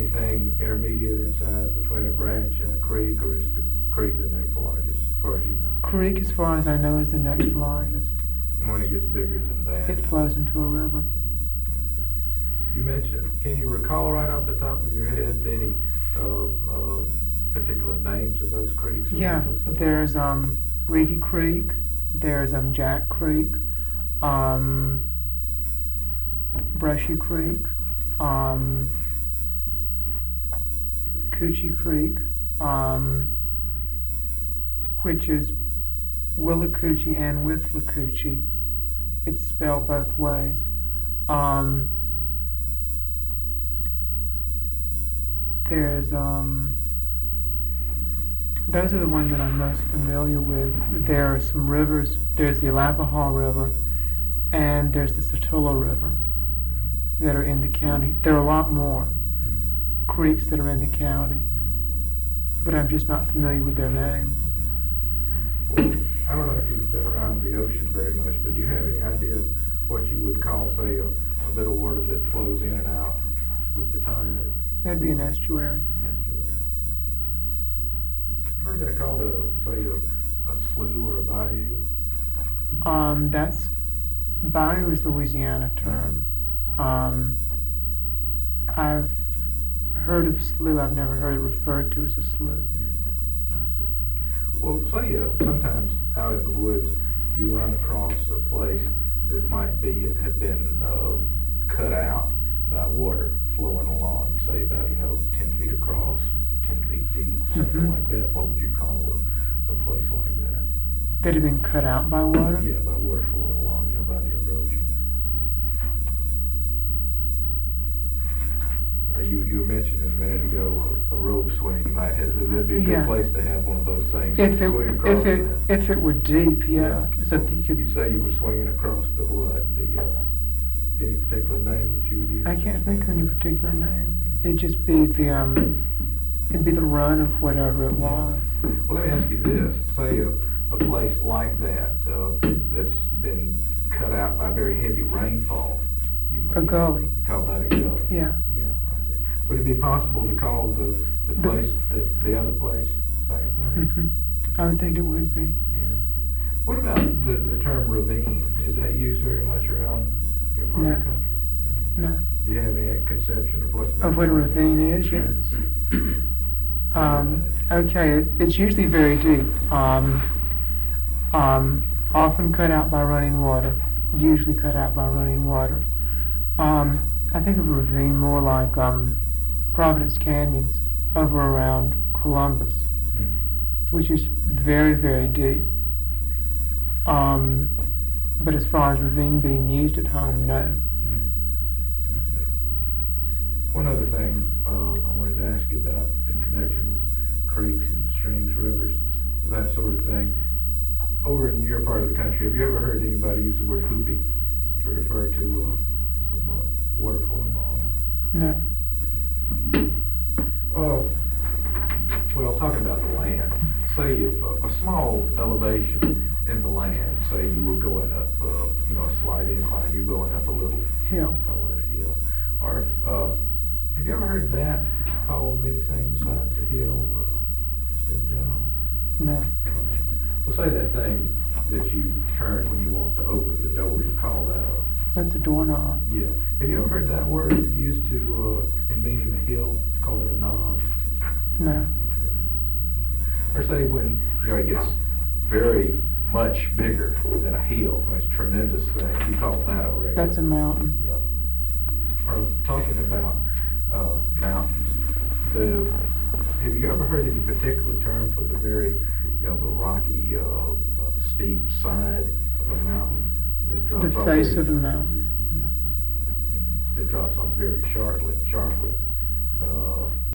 anything intermediate in size between a branch and a creek, or is the creek the next largest, as far as you know? Creek, as far as I know, is the next largest. And when it gets bigger than that? It flows into a river. You mentioned, can you recall right off the top of your head any particular names of those creeks? Yeah, there's Reedy Creek, there's Jack Creek, Brushy Creek, Coochie Creek, which is Willacoochee and Withlacoochee. It's spelled both ways. There's those are the ones that I'm most familiar with. There are some rivers. There's the Alapahaw River, and there's the Satilla River that are in the county. There are a lot more creeks that are in the county, but I'm just not familiar with their names. Well, I don't know if you've been around the ocean very much, but do you have any idea of what you would call, say, a bit of water that flows in and out with the tide? That'd be an estuary. I've heard that called a slough or a bayou. That's bayou is Louisiana term. I've heard of slough. I've never heard it referred to as a slough. Well, say sometimes out in the woods you run across a place that might have been cut out by water flowing along, say about 10 feet across, 10 feet deep, something like that. What would you call a place like that? That had been cut out by water? Yeah, by water flowing along, by the erosion. Or you mentioned a minute ago a rope swing. You might have, so that'd be a good place to have one of those things. If it were deep, yeah. So that you'd say you were swinging across the what? Any particular name that you would use? I can't think of any particular name. It'd just be it'd be the run of whatever it was. Well, let me ask you this. Say a place like that that's been cut out by very heavy rainfall. A gully. You call that a gully? Yeah. Yeah, I see. Would it be possible to call the place, the other place, same thing? I would think it would be. Yeah. What about the term ravine? Is that used very much around your part of the country? No. Do you have any conception of what a ravine is? Yes. Okay, it's usually very deep. Often cut out by running water. Usually cut out by running water. I think of a ravine more like Providence Canyons over around Columbus, which is very, very deep. But as far as ravine being used at home, no. One other thing I wanted to ask you about in connection with creeks and streams, rivers, that sort of thing. Over in your part of the country, have you ever heard anybody use the word hoopy to refer to some water flowing along? No. Well, talking about the land, say if a small elevation in the land, say you were going up, a slight incline, you're going up a little hill, call that a hill, or have you ever heard that called anything besides a hill, just in general? No. Well, say that thing that you turn when you want to open the door, you call that a... That's a doorknob. Yeah. Have you ever heard that word used to, in meaning a hill, call it a knob? No. Or say when, it gets very much bigger than a hill, it's a tremendous thing, you call that a regular... That's a mountain. Yep. Or talking about mountains, have you ever heard any particular term for the very, the rocky, steep side of a mountain that drops off? The face of the mountain. That drops off very sharply.